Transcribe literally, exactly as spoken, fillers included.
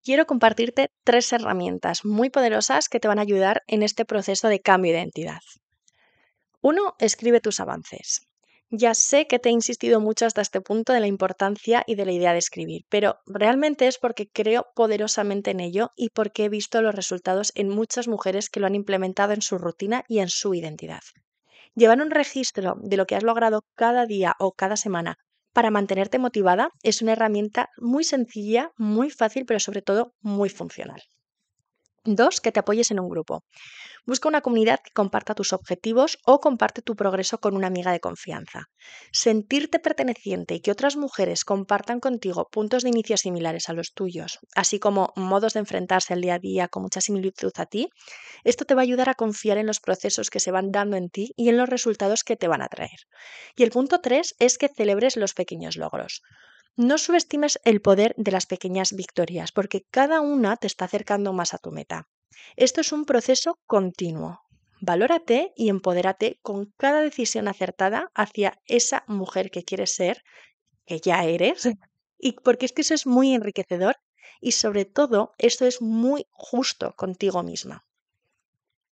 Quiero compartirte tres herramientas muy poderosas que te van a ayudar en este proceso de cambio de identidad. Uno, escribe tus avances. Ya sé que te he insistido mucho hasta este punto de la importancia y de la idea de escribir, pero realmente es porque creo poderosamente en ello y porque he visto los resultados en muchas mujeres que lo han implementado en su rutina y en su identidad. Llevar un registro de lo que has logrado cada día o cada semana para mantenerte motivada es una herramienta muy sencilla, muy fácil, pero sobre todo muy funcional. Dos, que te apoyes en un grupo. Busca una comunidad que comparta tus objetivos o comparte tu progreso con una amiga de confianza. Sentirte perteneciente y que otras mujeres compartan contigo puntos de inicio similares a los tuyos, así como modos de enfrentarse al día a día con mucha similitud a ti, esto te va a ayudar a confiar en los procesos que se van dando en ti y en los resultados que te van a traer. Y el punto tres es que celebres los pequeños logros. No subestimes el poder de las pequeñas victorias, porque cada una te está acercando más a tu meta. Esto es un proceso continuo. Valórate y empodérate con cada decisión acertada hacia esa mujer que quieres ser, que ya eres, y porque es que eso es muy enriquecedor y sobre todo esto es muy justo contigo misma.